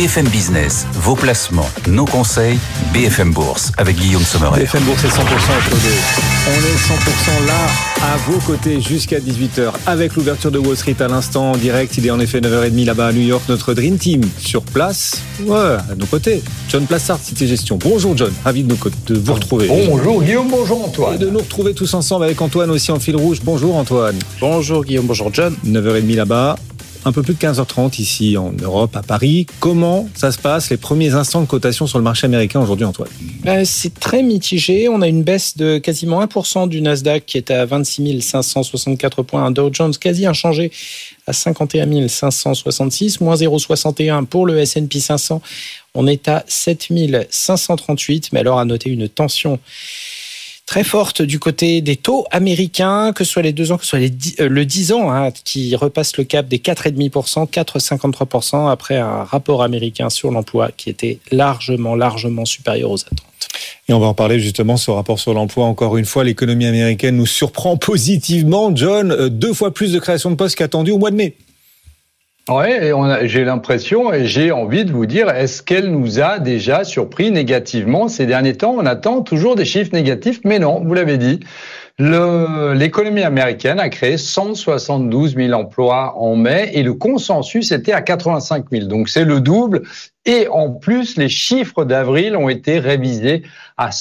BFM Business, vos placements, nos conseils, BFM Bourse, avec Guillaume Sommerer. BFM Bourse est 100% applaudé. On est 100% là, à vos côtés, jusqu'à 18h, avec l'ouverture de Wall Street à l'instant, en direct. Il est en effet 9h30 là-bas à New York. Notre Dream Team, sur place, à nos côtés. John Plassard, Cité Gestion. Bonjour John, ravi de vous retrouver. Bonjour Guillaume, bonjour Antoine. Et de nous retrouver tous ensemble avec Antoine aussi en fil rouge. Bonjour Antoine. Bonjour Guillaume, bonjour John. 9h30 là-bas. Un peu plus de 15h30 ici en Europe, à Paris. Comment ça se passe, les premiers instants de cotation sur le marché américain aujourd'hui, Antoine ? C'est très mitigé. On a une baisse de quasiment 1% du Nasdaq qui est à 26 564 points. Un Dow Jones quasi inchangé à 51 566, moins 0,61 pour le S&P 500. On est à 7 538. Mais alors, à noter une tension très forte du côté des taux américains, que ce soit les 2 ans, que ce soit le 10 ans, qui repasse le cap des 4,5%, 4,53% après un rapport américain sur l'emploi qui était largement supérieur aux attentes. Et on va en parler justement, ce rapport sur l'emploi. Encore une fois, l'économie américaine nous surprend positivement. John, 2 fois plus de création de postes qu'attendu au mois de mai. Ouais, j'ai l'impression et j'ai envie de vous dire, est-ce qu'elle nous a déjà surpris négativement ces derniers temps ? On attend toujours des chiffres négatifs, mais non, vous l'avez dit. L'économie américaine a créé 172 000 emplois en mai et le consensus était à 85 000. Donc c'est le double. Et en plus, les chiffres d'avril ont été révisés à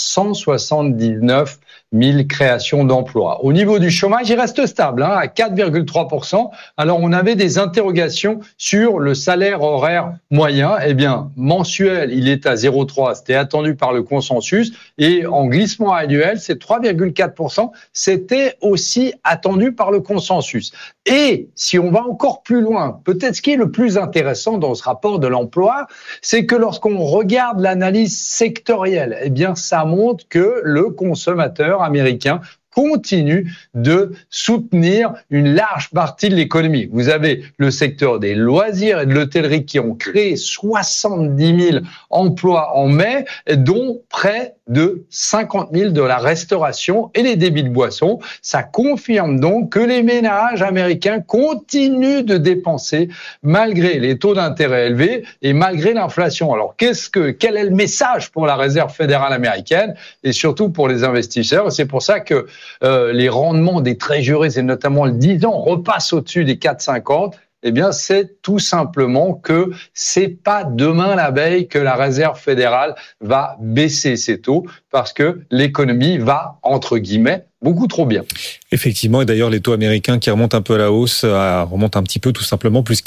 179 000 créations d'emplois. Au niveau du chômage, il reste stable, à 4,3%. Alors, on avait des interrogations sur le salaire horaire moyen. Eh bien, mensuel, il est à 0,3. C'était attendu par le consensus. Et en glissement annuel, c'est 3,4%. C'était aussi attendu par le consensus. Et si on va encore plus loin, peut-être ce qui est le plus intéressant dans ce rapport de l'emploi, c'est que lorsqu'on regarde l'analyse sectorielle, eh bien, ça montre que le consommateur américain continue de soutenir une large partie de l'économie. Vous avez le secteur des loisirs et de l'hôtellerie qui ont créé 70 000 emplois en mai, dont près de 50 000 de la restauration et les débits de boissons. Ça confirme donc que les ménages américains continuent de dépenser malgré les taux d'intérêt élevés et malgré l'inflation. Alors, quel est le message pour la Réserve fédérale américaine et surtout pour les investisseurs ? C'est pour ça que les rendements des treasuries et notamment le 10 ans repassent au-dessus des 4,50. Eh bien, c'est tout simplement que c'est pas demain la veille que la Réserve fédérale va baisser ses taux parce que l'économie va, entre guillemets, beaucoup trop bien. Effectivement, et d'ailleurs les taux américains qui remontent un peu à la hausse, remontent un petit peu tout simplement, plus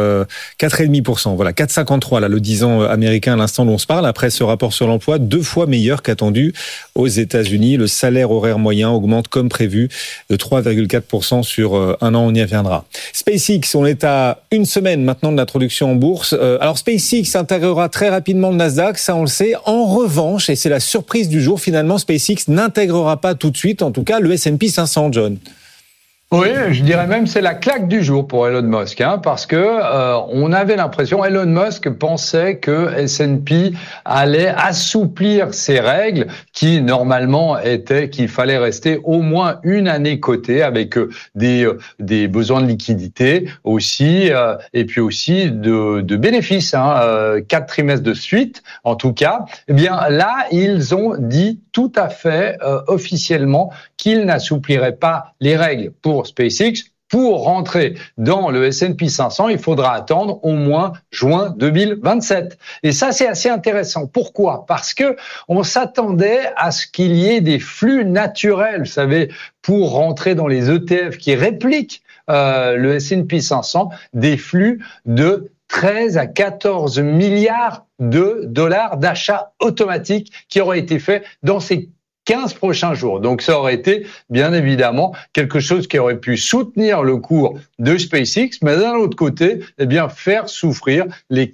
4,5%. Voilà, 4,53 là, le 10 ans américain à l'instant où on se parle. Après ce rapport sur l'emploi, 2 fois meilleur qu'attendu aux États-Unis. Le salaire horaire moyen augmente comme prévu de 3,4% sur un an, on y reviendra. SpaceX, on est à une semaine maintenant de l'introduction en bourse. Alors SpaceX intégrera très rapidement le Nasdaq, ça on le sait. En revanche, et c'est la surprise du jour, finalement SpaceX n'intégrera pas tout de suite, en tout cas le S&P 500, John. Oui, je dirais même c'est la claque du jour pour Elon Musk, parce que on avait l'impression, Elon Musk pensait que S&P allait assouplir ses règles qui normalement étaient qu'il fallait rester au moins une année cotée avec des besoins de liquidité aussi et puis aussi de bénéfices, 4 trimestres de suite en tout cas. Eh bien là, ils ont dit tout à fait officiellement qu'ils n'assoupliraient pas les règles pour SpaceX. Pour rentrer dans le S&P 500, il faudra attendre au moins juin 2027. Et ça, c'est assez intéressant. Pourquoi ? Parce que on s'attendait à ce qu'il y ait des flux naturels, vous savez, pour rentrer dans les ETF qui répliquent le S&P 500, des flux de 13 à 14 milliards de dollars d'achats automatiques qui auraient été faits dans ces 15 prochains jours. Donc ça aurait été bien évidemment quelque chose qui aurait pu soutenir le cours de SpaceX, mais d'un autre côté, eh bien faire souffrir les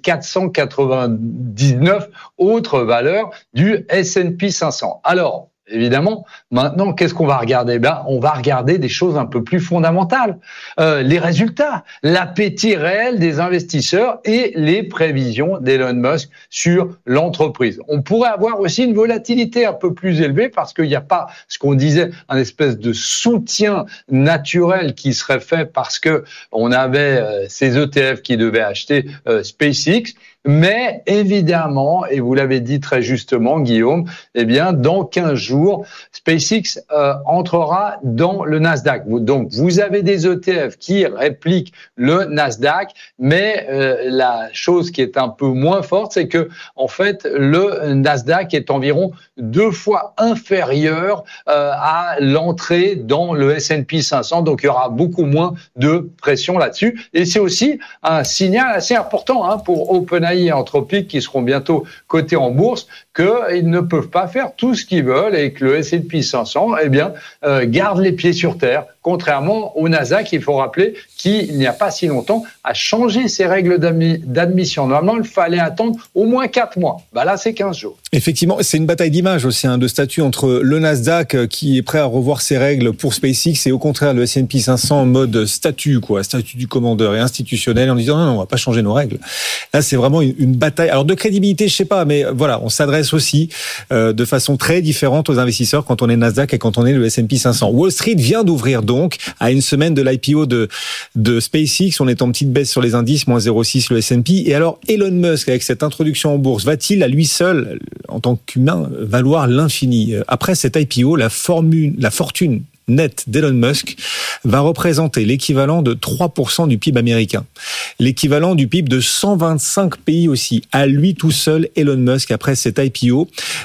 499 autres valeurs du S&P 500. Alors, évidemment, maintenant, qu'est-ce qu'on va regarder ? On va regarder des choses un peu plus fondamentales. Les résultats, l'appétit réel des investisseurs et les prévisions d'Elon Musk sur l'entreprise. On pourrait avoir aussi une volatilité un peu plus élevée parce qu'il n'y a pas ce qu'on disait, un espèce de soutien naturel qui serait fait parce que on avait ces ETF qui devaient acheter SpaceX. Mais évidemment, et vous l'avez dit très justement, Guillaume, eh bien, dans 15 jours, SpaceX entrera dans le Nasdaq. Donc, vous avez des ETF qui répliquent le Nasdaq, mais la chose qui est un peu moins forte, c'est que, en fait, le Nasdaq est environ 2 fois inférieur à l'entrée dans le S&P 500. Donc, il y aura beaucoup moins de pression là-dessus. Et c'est aussi un signal assez important pour OpenAI et Anthropic qui seront bientôt cotés en bourse, qu'ils ne peuvent pas faire tout ce qu'ils veulent et que le S&P 500, garde les pieds sur terre, contrairement au Nasdaq. Il faut rappeler qu'il n'y a pas si longtemps a changé ses règles d'admission. Normalement, il fallait attendre au moins 4 mois. Là, c'est 15 jours. Effectivement, c'est une bataille d'image aussi, de statut entre le Nasdaq qui est prêt à revoir ses règles pour SpaceX et au contraire le S&P 500 en mode statut du commandeur et institutionnel en disant non, on va pas changer nos règles. Là, c'est vraiment une bataille. Alors de crédibilité, je sais pas, mais voilà, on s'adresse aussi de façon très différente aux investisseurs quand on est Nasdaq et quand on est le S&P 500. Wall Street vient d'ouvrir donc à une semaine de l'IPO de SpaceX. On est en petite baisse sur les indices, moins 0,6 le S&P. Et alors Elon Musk, avec cette introduction en bourse, va-t-il à lui seul, en tant qu'humain, valoir l'infini? Après cette IPO, la fortune nette d'Elon Musk va représenter l'équivalent de 3% du PIB américain. L'équivalent du PIB de 125 pays aussi. À lui tout seul, Elon Musk, après cette IPO,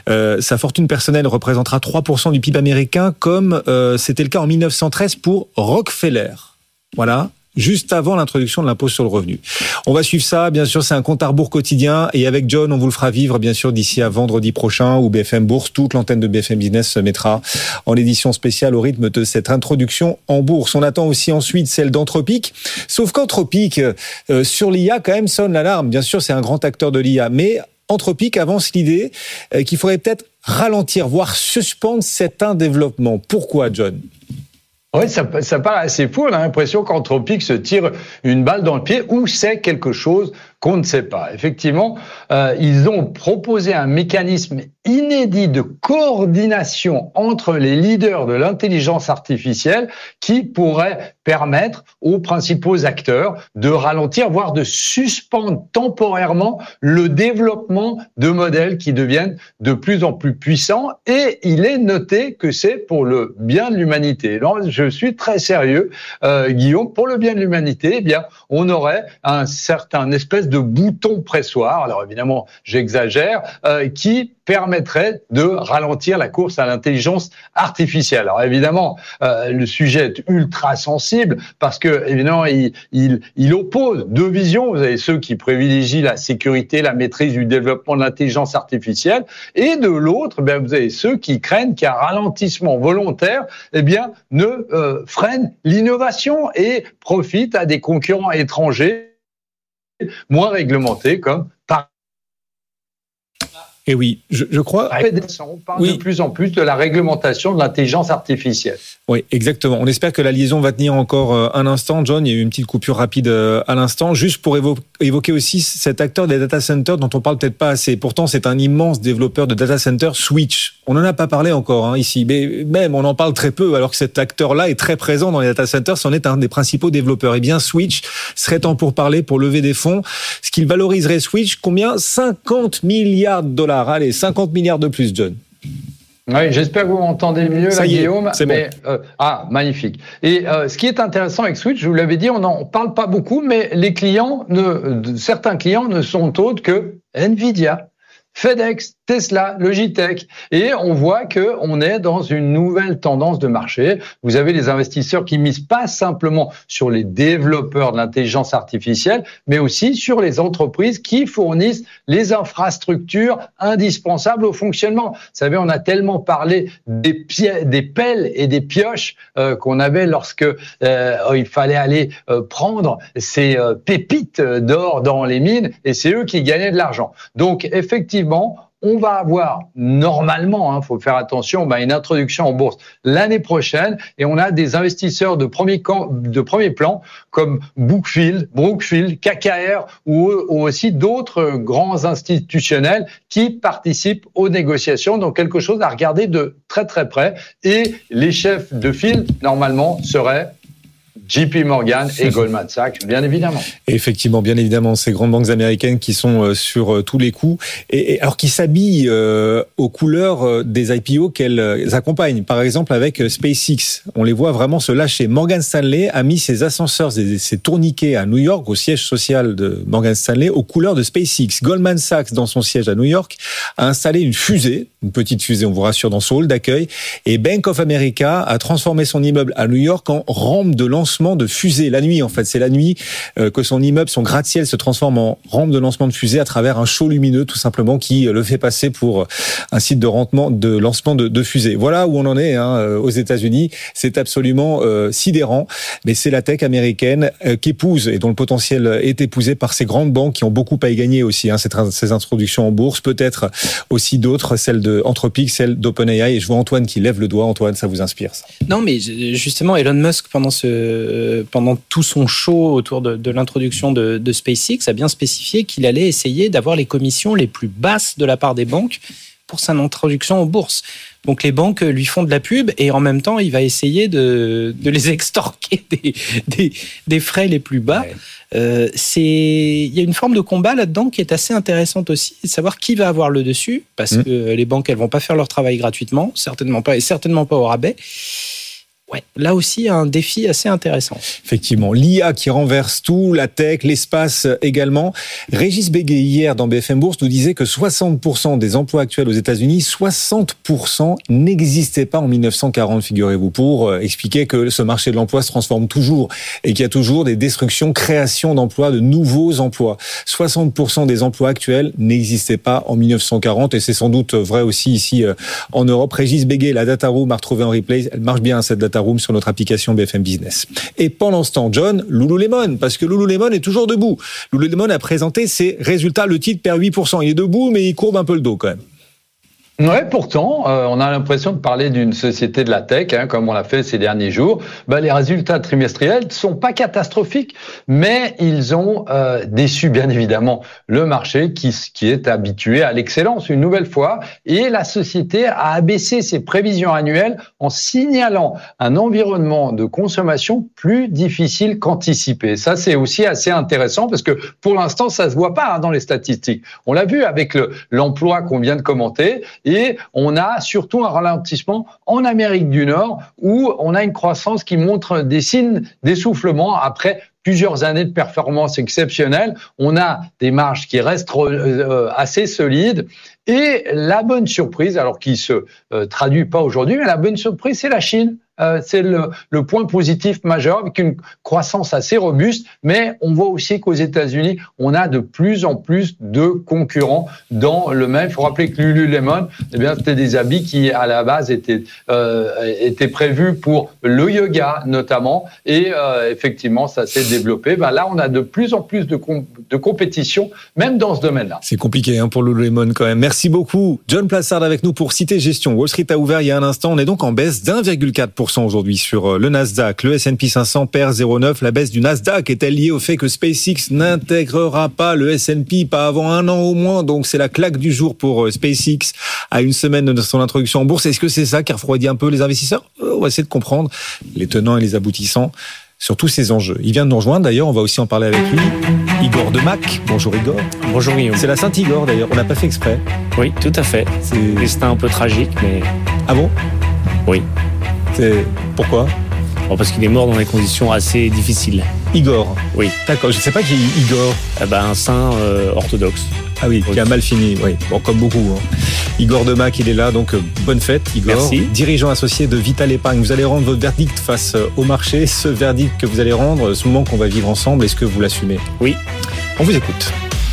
sa fortune personnelle représentera 3% du PIB américain, comme c'était le cas en 1913 pour Rockefeller. Voilà. Juste avant l'introduction de l'impôt sur le revenu. On va suivre ça, bien sûr, c'est un compte à rebours quotidien et avec John, on vous le fera vivre, bien sûr, d'ici à vendredi prochain où BFM Bourse, toute l'antenne de BFM Business se mettra en édition spéciale au rythme de cette introduction en bourse. On attend aussi ensuite celle d'Anthropic, sauf qu'Anthropic, sur l'IA, quand même, sonne l'alarme. Bien sûr, c'est un grand acteur de l'IA, mais Anthropic avance l'idée qu'il faudrait peut-être ralentir, voire suspendre certains développements. Pourquoi, John ? Oui, ça paraît assez fou. On a l'impression qu'Anthropic se tire une balle dans le pied ou c'est quelque chose qu'on ne sait pas. Effectivement, ils ont proposé un mécanisme inédit de coordination entre les leaders de l'intelligence artificielle qui pourrait permettre aux principaux acteurs de ralentir, voire de suspendre temporairement le développement de modèles qui deviennent de plus en plus puissants. Et il est noté que c'est pour le bien de l'humanité. Alors, je suis très sérieux, Guillaume. Pour le bien de l'humanité, on aurait un certain espèce de bouton pressoir. Alors évidemment, j'exagère, qui permettrait de ralentir la course à l'intelligence artificielle. Alors évidemment, le sujet est ultra sensible parce que évidemment, il oppose deux visions. Vous avez ceux qui privilégient la sécurité, la maîtrise du développement de l'intelligence artificielle, et de l'autre, vous avez ceux qui craignent qu'un ralentissement volontaire, ne freine l'innovation et profite à des concurrents étrangers moins réglementés comme par. Et oui, je crois. On parle de plus en plus de la réglementation de l'intelligence artificielle. Oui, exactement. On espère que la liaison va tenir encore un instant. John, il y a eu une petite coupure rapide à l'instant. Juste pour évoquer aussi cet acteur des data centers dont on parle peut-être pas assez. Pourtant, c'est un immense développeur de data centers, Switch. On n'en a pas parlé encore ici, mais même on en parle très peu, alors que cet acteur-là est très présent dans les data centers. C'en est un des principaux développeurs. Eh bien, Switch serait temps pour parler, pour lever des fonds. Ce qu'il valoriserait Switch, combien? 50 milliards de dollars. Allez, 50 milliards de plus, John. Oui, j'espère que vous m'entendez mieux, là, Guillaume. C'est bon. Magnifique. Et ce qui est intéressant avec Switch, je vous l'avais dit, on n'en parle pas beaucoup, mais certains clients ne sont autres que Nvidia, FedEx, Tesla, Logitech, et on voit que on est dans une nouvelle tendance de marché. Vous avez les investisseurs qui misent pas simplement sur les développeurs de l'intelligence artificielle, mais aussi sur les entreprises qui fournissent les infrastructures indispensables au fonctionnement. Vous savez, on a tellement parlé des pelles et des pioches qu'on avait lorsque il fallait aller prendre ces pépites d'or dans les mines, et c'est eux qui gagnaient de l'argent. Donc, effectivement, on va avoir normalement, faut faire attention, une introduction en bourse l'année prochaine, et on a des investisseurs de premier plan comme Brookfield, KKR ou aussi d'autres grands institutionnels qui participent aux négociations. Donc quelque chose à regarder de très très près. Et les chefs de file normalement seraient JP Morgan et Goldman Sachs, bien évidemment. Et effectivement, bien évidemment, ces grandes banques américaines qui sont sur tous les coups, et alors qui s'habillent aux couleurs des IPO qu'elles accompagnent. Par exemple, avec SpaceX, on les voit vraiment se lâcher. Morgan Stanley a mis ses ascenseurs, ses tourniquets à New York, au siège social de Morgan Stanley, aux couleurs de SpaceX. Goldman Sachs, dans son siège à New York, a installé une fusée, une petite fusée, on vous rassure, dans son hall d'accueil. Et Bank of America a transformé son immeuble à New York en rampe de lancement de fusée. La nuit, en fait, c'est la nuit que son immeuble, son gratte-ciel se transforme en rampe de lancement de fusée à travers un show lumineux, tout simplement, qui le fait passer pour un site de lancement de fusée. Voilà où on en est aux États-Unis. C'est absolument sidérant, mais c'est la tech américaine qu'épouse et dont le potentiel est épousé par ces grandes banques qui ont beaucoup à y gagner aussi. Ces introductions en bourse, peut-être aussi d'autres, celle de Anthropic, celle d'OpenAI. Et je vois Antoine qui lève le doigt. Antoine, ça vous inspire, ça? Non, mais justement, Elon Musk, pendant tout son show autour de l'introduction de SpaceX, a bien spécifié qu'il allait essayer d'avoir les commissions les plus basses de la part des banques pour son introduction en bourse. Donc les banques lui font de la pub et en même temps, il va essayer de les extorquer des frais les plus bas. Ouais. Il y a une forme de combat là-dedans qui est assez intéressante aussi, de savoir qui va avoir le dessus, parce que les banques, elles vont pas faire leur travail gratuitement, certainement pas au rabais. Ouais, là aussi, un défi assez intéressant. Effectivement, l'IA qui renverse tout, la tech, l'espace également. Régis Béguet, hier, dans BFM Bourse, nous disait que 60% des emplois actuels aux États-Unis, 60% n'existaient pas en 1940, figurez-vous, pour expliquer que ce marché de l'emploi se transforme toujours et qu'il y a toujours des destructions, créations d'emplois, de nouveaux emplois. 60% des emplois actuels n'existaient pas en 1940 et c'est sans doute vrai aussi ici en Europe. Régis Béguet, la data room a retrouvé en replay. Elle marche bien, cette data room, sur notre application BFM Business. Et pendant ce temps, John, Lululemon, parce que Lululemon est toujours debout. Lululemon a présenté ses résultats. Le titre perd 8%. Il est debout, mais il courbe un peu le dos quand même. Ouais, pourtant, on a l'impression de parler d'une société de la tech, comme on l'a fait ces derniers jours. Les résultats trimestriels ne sont pas catastrophiques, mais ils ont déçu bien évidemment le marché qui est habitué à l'excellence une nouvelle fois. Et la société a abaissé ses prévisions annuelles en signalant un environnement de consommation plus difficile qu'anticipé. Ça, c'est aussi assez intéressant parce que pour l'instant, ça se voit pas dans les statistiques. On l'a vu avec l'emploi qu'on vient de commenter. Et on a surtout un ralentissement en Amérique du Nord où on a une croissance qui montre des signes d'essoufflement après plusieurs années de performance exceptionnelle. On a des marges qui restent assez solides. Et la bonne surprise, alors qui se traduit pas aujourd'hui, mais la bonne surprise, c'est la Chine. C'est le point positif majeur avec une croissance assez robuste, mais on voit aussi qu'aux États-Unis, on a de plus en plus de concurrents dans le même. Il faut rappeler que Lululemon, c'était des habits qui à la base étaient prévus pour le yoga notamment, et effectivement, ça s'est développé. Là, on a de plus en plus de compétition, même dans ce domaine-là. C'est compliqué pour Lululemon quand même. Merci beaucoup, John Plassard, avec nous pour Cité Gestion. Wall Street a ouvert il y a un instant. On est donc en baisse d'1,4% aujourd'hui sur le Nasdaq. Le S&P 500 perd 0,9. La baisse du Nasdaq est-elle liée au fait que SpaceX n'intégrera pas le S&P pas avant un an au moins? Donc c'est la claque du jour pour SpaceX à une semaine de son introduction en bourse. Est-ce que c'est ça qui refroidit un peu les investisseurs? On va essayer de comprendre les tenants et les aboutissants sur tous ces enjeux. Il vient de nous rejoindre d'ailleurs, on va aussi en parler avec lui. Igor Demac. Bonjour Igor. Bonjour Guillaume. C'est la Saint-Igor d'ailleurs, on n'a pas fait exprès. Oui, tout à fait. C'est un destin un peu tragique, mais... Ah bon? Oui. Pourquoi? Parce qu'il est mort dans des conditions assez difficiles. Igor? Oui. D'accord, je ne sais pas qui est Igor. Un saint orthodoxe. Ah oui, qui a mal fini, oui. Bon, comme beaucoup. Igor Demac, il est là, donc bonne fête, Igor. Merci. Dirigeant associé de Vital Épargne. Vous allez rendre votre verdict face au marché. Ce verdict que vous allez rendre, ce moment qu'on va vivre ensemble, est-ce que vous l'assumez? Oui. On vous écoute.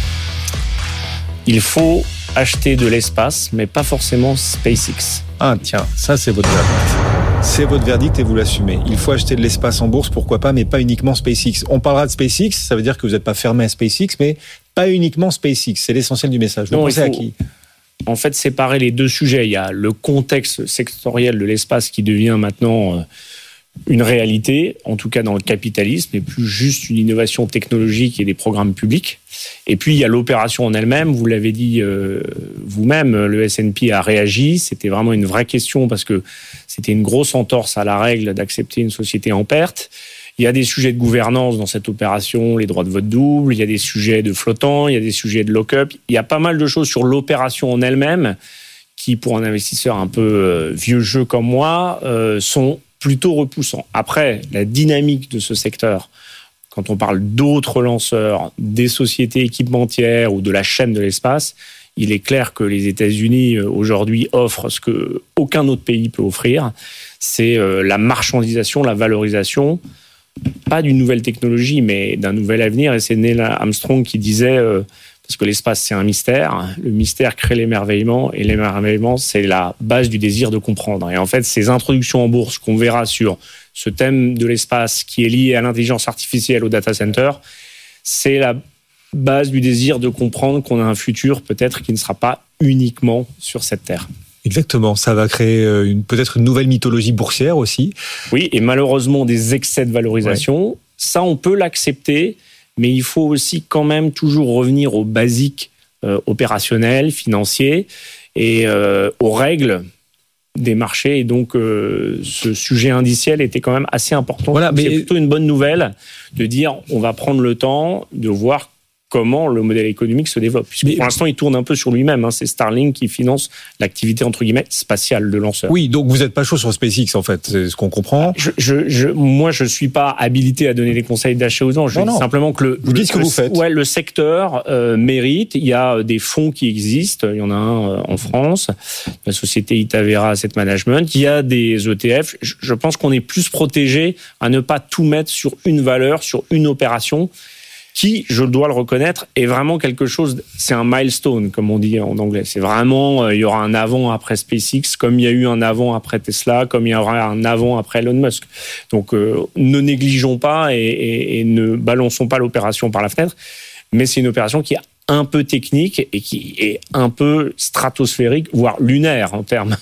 Il faut acheter de l'espace, mais pas forcément SpaceX. Ah tiens, ça c'est votre verdict. C'est votre verdict et vous l'assumez. Il faut acheter de l'espace en bourse, pourquoi pas, mais pas uniquement SpaceX. On parlera de SpaceX, ça veut dire que vous n'êtes pas fermé à SpaceX, mais pas uniquement SpaceX. C'est l'essentiel du message. Vous pensez à qui? En fait, séparer les deux sujets. Il y a le contexte sectoriel de l'espace qui devient maintenant une réalité, en tout cas dans le capitalisme, et plus juste une innovation technologique et des programmes publics. Et puis, il y a l'opération en elle-même. Vous l'avez dit vous-même, le S&P a réagi. C'était vraiment une vraie question parce que c'était une grosse entorse à la règle d'accepter une société en perte. Il y a des sujets de gouvernance dans cette opération, les droits de vote double, il y a des sujets de flottant, il y a des sujets de lock-up. Il y a pas mal de choses sur l'opération en elle-même qui, pour un investisseur un peu vieux jeu comme moi, sont plutôt repoussants. Après, la dynamique de ce secteur, quand on parle d'autres lanceurs, des sociétés équipementières ou de la chaîne de l'espace, il est clair que les États-Unis aujourd'hui offrent ce que aucun autre pays peut offrir, c'est la marchandisation, la valorisation, pas d'une nouvelle technologie, mais d'un nouvel avenir. Et c'est Neil Armstrong qui disait, parce que l'espace c'est un mystère, le mystère crée l'émerveillement, et l'émerveillement c'est la base du désir de comprendre. Et en fait, ces introductions en bourse qu'on verra sur ce thème de l'espace qui est lié à l'intelligence artificielle, au data center, c'est la base du désir de comprendre qu'on a un futur peut-être qui ne sera pas uniquement sur cette terre. Exactement, ça va créer peut-être une nouvelle mythologie boursière aussi. Oui, et malheureusement des excès de valorisation, ça on peut l'accepter, mais il faut aussi quand même toujours revenir aux basiques opérationnels, financiers et aux règles des marchés. Et donc ce sujet indiciel était quand même assez important. Voilà, mais c'est plutôt une bonne nouvelle de dire on va prendre le temps de voir comment le modèle économique se développe. Puisque pour l'instant, il tourne un peu sur lui-même. C'est Starlink qui finance l'activité, entre guillemets, spatiale de lanceur. Oui, donc vous n'êtes pas chaud sur SpaceX, en fait, c'est ce qu'on comprend. Moi, je ne suis pas habilité à donner des conseils d'achat aux gens. Je dis simplement que vous dites ce que vous faites. Ouais, le secteur mérite. Il y a des fonds qui existent. Il y en a un en France, la société Itavera Asset Management. Il y a des ETF. Je pense qu'on est plus protégé à ne pas tout mettre sur une valeur, sur une opération, qui, je dois le reconnaître, est vraiment quelque chose, c'est un milestone, comme on dit en anglais. C'est vraiment, il y aura un avant après SpaceX, comme il y a eu un avant après Tesla, comme il y aura un avant après Elon Musk. Donc, ne négligeons pas et ne balançons pas l'opération par la fenêtre, mais c'est une opération qui est un peu technique et qui est un peu stratosphérique, voire lunaire en termes,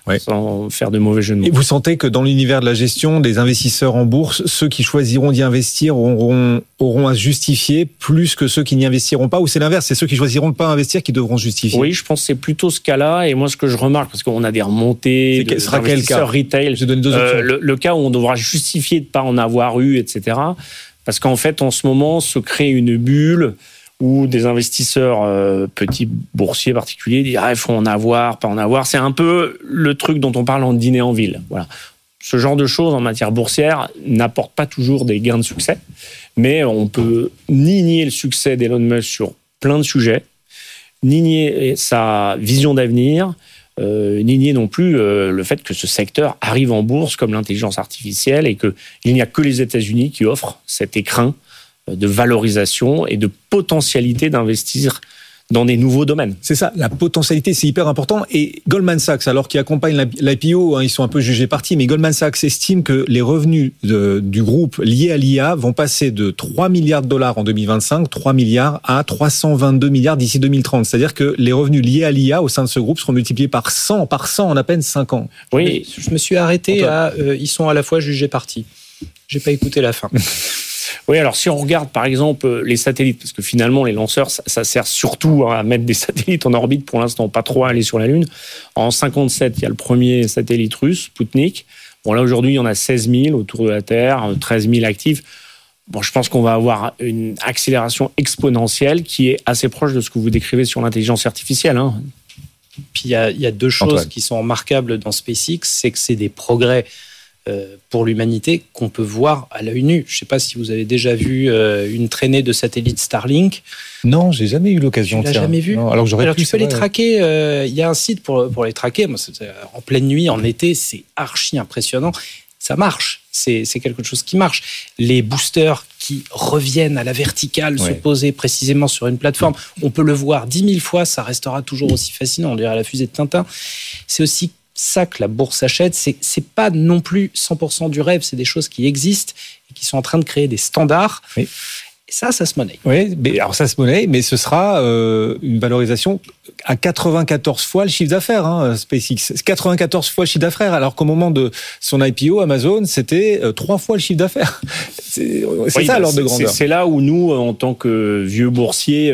sans faire de mauvais jeu de mots. Et vous sentez que dans l'univers de la gestion, des investisseurs en bourse, ceux qui choisiront d'y investir auront à justifier plus que ceux qui n'y investiront pas, ou c'est l'inverse, c'est ceux qui choisiront de ne pas investir qui devront justifier? Oui, je pense que c'est plutôt ce cas-là, et moi ce que je remarque, parce qu'on a des remontées d'investisseurs retail, je donne deux options. Le cas où on devra justifier de ne pas en avoir eu, etc. Parce qu'en fait, en ce moment, se crée une bulle où des investisseurs petits boursiers particuliers disent il faut en avoir, pas en avoir. C'est un peu le truc dont on parle en dîner en ville. Voilà. Ce genre de choses en matière boursière n'apporte pas toujours des gains de succès, mais on peut ni nier le succès d'Elon Musk sur plein de sujets, ni nier sa vision d'avenir, ni nier non plus le fait que ce secteur arrive en bourse comme l'intelligence artificielle et qu'il n'y a que les États-Unis qui offrent cet écrin de valorisation et de potentialité d'investir dans des nouveaux domaines. C'est ça, la potentialité, c'est hyper important. Et Goldman Sachs, alors qui accompagne l'IPO, ils sont un peu jugés partis, mais Goldman Sachs estime que les revenus du groupe liés à l'IA vont passer de 3 milliards de dollars en 2025, 3 milliards à 322 milliards d'ici 2030. C'est-à-dire que les revenus liés à l'IA au sein de ce groupe seront multipliés par 100 en à peine 5 ans. Oui, je me suis arrêté à ils sont à la fois jugés partis. J'ai pas écouté la fin. Oui, alors si on regarde par exemple les satellites, parce que finalement les lanceurs, ça sert surtout à mettre des satellites en orbite pour l'instant, pas trop à aller sur la Lune. En 57, il y a le premier satellite russe, Sputnik. Bon là aujourd'hui, il y en a 16 000 autour de la Terre, 13 000 actifs. Bon, je pense qu'on va avoir une accélération exponentielle qui est assez proche de ce que vous décrivez sur l'intelligence artificielle. Puis il y a deux choses qui sont remarquables dans SpaceX, c'est que c'est des progrès pour l'humanité qu'on peut voir à l'œil nu. Je ne sais pas si vous avez déjà vu une traînée de satellites Starlink. Non, j'ai jamais eu l'occasion. Tu l'as jamais vu? Non, alors tu peux les traquer. Il y a un site pour les traquer. Moi, en pleine nuit, en été, c'est archi impressionnant. Ça marche. C'est quelque chose qui marche. Les boosters qui reviennent à la verticale, se poser précisément sur une plateforme, on peut le voir 10 000 fois, ça restera toujours aussi fascinant. On dirait la fusée de Tintin. C'est aussi ça que la bourse achète, c'est pas non plus 100% du rêve, c'est des choses qui existent et qui sont en train de créer des standards. Oui. Et ça se monnaie. Oui, mais alors ça se monnaie, mais ce sera une valorisation à 94 fois le chiffre d'affaires, SpaceX. 94 fois le chiffre d'affaires, alors qu'au moment de son IPO, Amazon, c'était 3 fois le chiffre d'affaires. C'est ça l'ordre de grandeur. C'est là où nous, en tant que vieux boursiers,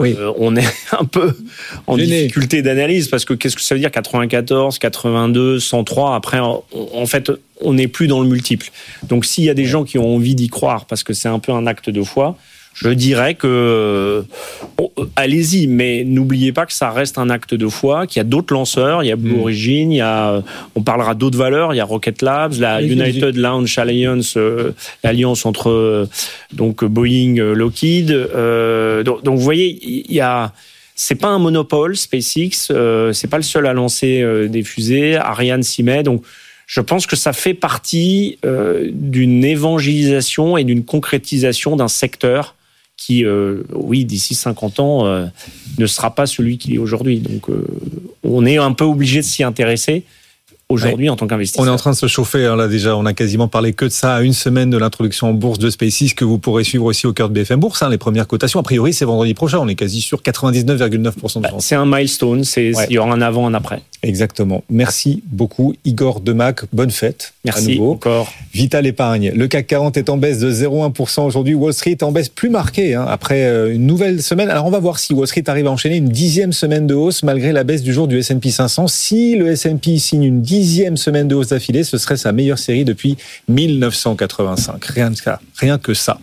on est un peu en difficulté d'analyse, parce que qu'est-ce que ça veut dire 94, 82, 103 ? Après, en fait, on n'est plus dans le multiple. Donc s'il y a des gens qui ont envie d'y croire parce que c'est un peu un acte de foi, je dirais que allez-y, mais n'oubliez pas que ça reste un acte de foi, qu'il y a d'autres lanceurs, il y a Blue Origin, on parlera d'autres valeurs, il y a Rocket Labs, la United Launch Alliance, l'alliance entre donc Boeing, Lockheed. Donc vous voyez, c'est pas un monopole, SpaceX, c'est pas le seul à lancer des fusées, Ariane s'y met, donc je pense que ça fait partie d'une évangélisation et d'une concrétisation d'un secteur qui, oui, d'ici 50 ans, ne sera pas celui qu'il est aujourd'hui. Donc, on est un peu obligé de s'y intéresser aujourd'hui en tant qu'investisseur. On est en train de se chauffer, là déjà, on a quasiment parlé que de ça à une semaine de l'introduction en bourse de SpaceX que vous pourrez suivre aussi au cœur de BFM Bourse, les premières cotations. A priori, c'est vendredi prochain, on est quasi sur 99,9% de chance. C'est un milestone, il y aura un avant, un après. Exactement. Merci beaucoup, Igor Demac. Bonne fête. Merci à nouveau. encore. Vital Épargne. Le CAC 40 est en baisse de 0,1% aujourd'hui. Wall Street est en baisse plus marquée après une nouvelle semaine. Alors on va voir si Wall Street arrive à enchaîner une 10e semaine de hausse malgré la baisse du jour du S&P 500. Si le S&P signe une 10e semaine de hausse d'affilée, ce serait sa meilleure série depuis 1985. Rien que ça.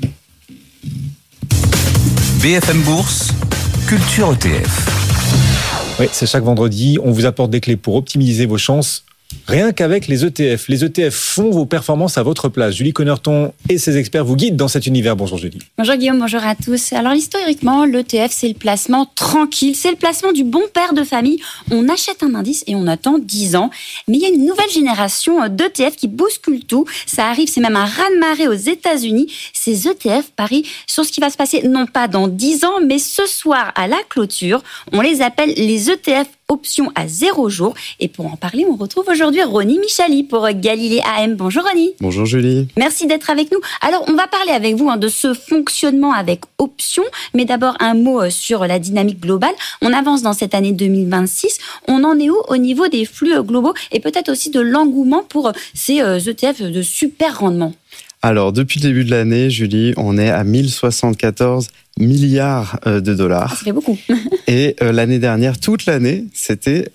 BFM Bourse, Culture ETF. Oui, c'est chaque vendredi. On vous apporte des clés pour optimiser vos chances. Rien qu'avec les ETF. Les ETF font vos performances à votre place. Julie Connerton et ses experts vous guident dans cet univers. Bonjour Julie. Bonjour Guillaume, bonjour à tous. Alors historiquement, l'ETF, c'est le placement tranquille. C'est le placement du bon père de famille. On achète un indice et on attend 10 ans. Mais il y a une nouvelle génération d'ETF qui bouscule tout. Ça arrive, c'est même un raz-de-marée aux États-Unis. Ces ETF parient sur ce qui va se passer non pas dans 10 ans, mais ce soir à la clôture. On les appelle les ETF options à 0 jour. Et pour en parler, on retrouve aujourd'hui Ronnie Michali pour Galilée AM. Bonjour Ronnie. Bonjour Julie. Merci d'être avec nous. Alors, on va parler avec vous de ce fonctionnement avec options. Mais d'abord, un mot sur la dynamique globale. On avance dans cette année 2026. On en est où au niveau des flux globaux et peut-être aussi de l'engouement pour ces ETF de super rendement? Alors, depuis le début de l'année, Julie, on est à 1074 milliards de dollars. Ça fait beaucoup. Et l'année dernière, toute l'année, c'était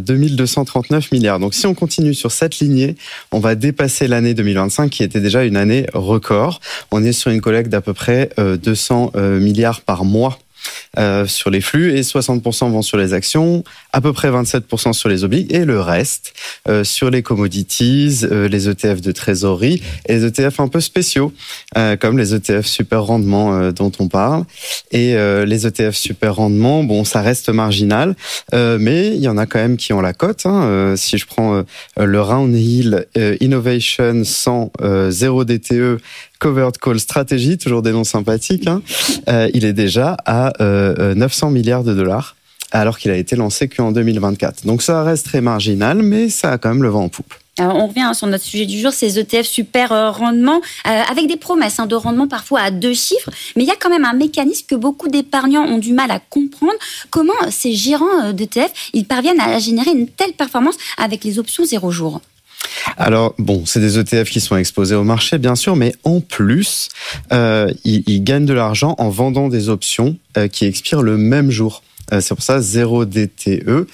2239 milliards. Donc, si on continue sur cette lignée, on va dépasser l'année 2025, qui était déjà une année record. On est sur une collecte d'à peu près 200 milliards par mois. Sur les flux et 60% vont sur les actions, à peu près 27% sur les obliques et le reste sur les commodities, les ETF de trésorerie et les ETF un peu spéciaux comme les ETF super rendement dont on parle. Et les ETF super rendement, bon, ça reste marginal, mais il y en a quand même qui ont la cote. Si je prends le Roundhill Innovation 100 0 DTE Covered Call Strategy, toujours des noms sympathiques, il est déjà à 900 milliards de dollars, alors qu'il a été lancé qu'en 2024. Donc ça reste très marginal, mais ça a quand même le vent en poupe. Alors on revient sur notre sujet du jour, ces ETF super rendement, avec des promesses de rendement parfois à 2 chiffres, mais il y a quand même un mécanisme que beaucoup d'épargnants ont du mal à comprendre. Comment ces gérants d'ETF, ils parviennent à générer une telle performance avec les options 0 jour ? Alors, bon, c'est des ETF qui sont exposés au marché, bien sûr, mais en plus, ils gagnent de l'argent en vendant des options qui expirent le même jour. C'est pour ça 0 DTE,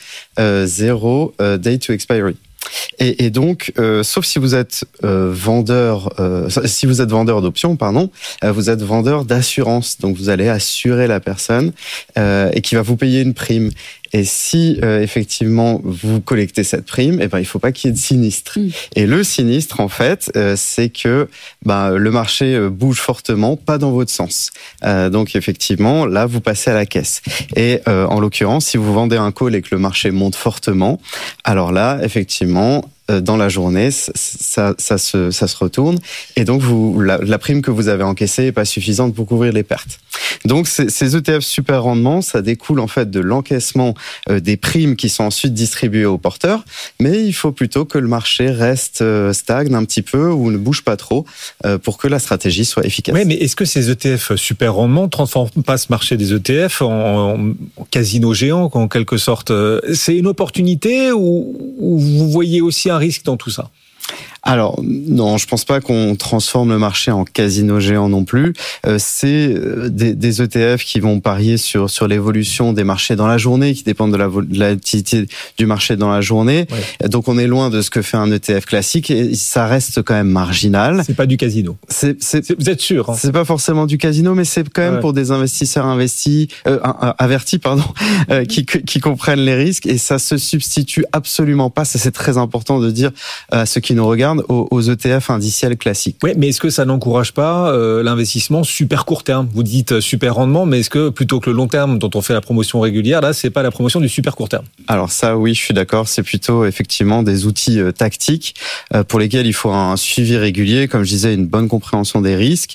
0 Day to Expiry. Et donc, sauf si vous êtes vendeur d'options, vous êtes vendeur d'assurance. Donc, vous allez assurer la personne et qui va vous payer une prime. Et si effectivement vous collectez cette prime, il faut pas qu'il y ait de sinistre. Et le sinistre, en fait, c'est que le marché bouge fortement, pas dans votre sens. Donc effectivement, là vous passez à la caisse. Et en l'occurrence, si vous vendez un call et que le marché monte fortement, alors là, effectivement, dans la journée, ça se retourne, et donc la prime que vous avez encaissée est pas suffisante pour couvrir les pertes. Donc ces ETF super rendement, ça découle en fait de l'encaissement des primes qui sont ensuite distribuées aux porteurs, mais il faut plutôt que le marché reste stagne un petit peu ou ne bouge pas trop pour que la stratégie soit efficace. Oui, mais est-ce que ces ETF super rendement ne transforment pas ce marché des ETF en casino géant, en quelque sorte? C'est une opportunité ou vous voyez aussi un risque dans tout ça? Alors non, je pense pas qu'on transforme le marché en casino géant non plus. C'est des ETF qui vont parier sur l'évolution des marchés dans la journée, qui dépendent de la volatilité du marché dans la journée. Ouais. Donc on est loin de ce que fait un ETF classique et ça reste quand même marginal. C'est pas du casino. Vous êtes sûr, hein? C'est pas forcément du casino, mais c'est quand même pour des investisseurs avertis, qui comprennent les risques, et ça se substitue absolument pas. Ça, c'est très important de dire à ceux qui nous regardent, aux ETF indiciels classiques. Oui, mais est-ce que ça n'encourage pas l'investissement super court terme? Vous dites super rendement, mais est-ce que plutôt que le long terme dont on fait la promotion régulière, là, c'est pas la promotion du super court terme? Alors ça, oui, je suis d'accord. C'est plutôt effectivement des outils tactiques pour lesquels il faut un suivi régulier, comme je disais, une bonne compréhension des risques.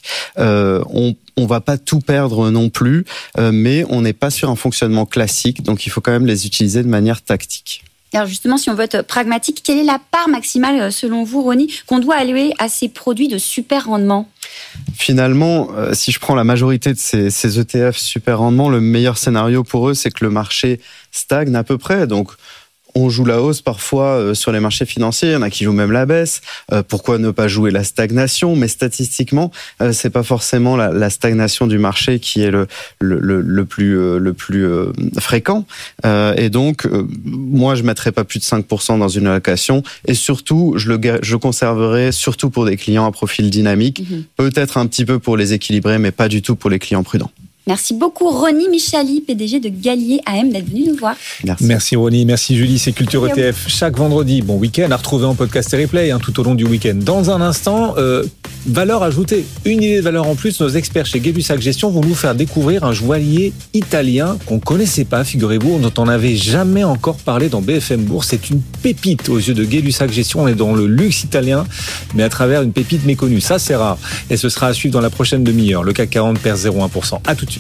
On va pas tout perdre non plus, mais on n'est pas sur un fonctionnement classique, donc il faut quand même les utiliser de manière tactique. Alors justement, si on veut être pragmatique, quelle est la part maximale, selon vous, Ronnie, qu'on doit allouer à ces produits de super rendement? Finalement, si je prends la majorité de ces ETF super rendement, le meilleur scénario pour eux, c'est que le marché stagne à peu près. Donc, on joue la hausse parfois sur les marchés financiers, il y en a qui jouent même la baisse. Pourquoi ne pas jouer la stagnation? Mais statistiquement, c'est pas forcément la stagnation du marché qui est le plus fréquent. Et donc, moi, je mettrais pas plus de 5% dans une allocation. Et surtout, je conserverai surtout pour des clients à profil dynamique. Peut-être un petit peu pour les équilibrer, mais pas du tout pour les clients prudents. Merci beaucoup Ronnie Michali, PDG de Gallier AM, d'être venu nous voir. Merci Ronnie, merci Julie, c'est Culture ETF chaque vendredi. Bon week-end à retrouver en podcast et replay tout au long du week-end. Dans un instant, valeur ajoutée, une idée de valeur en plus. Nos experts chez Gay-Lussac Gestion vont nous faire découvrir un joaillier italien qu'on connaissait pas, figurez-vous, dont on n'avait jamais encore parlé dans BFM Bourse. C'est une pépite aux yeux de Gay-Lussac Gestion. On est dans le luxe italien, mais à travers une pépite méconnue. Ça, c'est rare. Et ce sera à suivre dans la prochaine demi-heure. Le CAC 40 perd 0,1%. À tout de suite.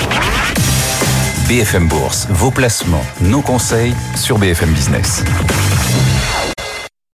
BFM Bourse, vos placements, nos conseils sur BFM Business.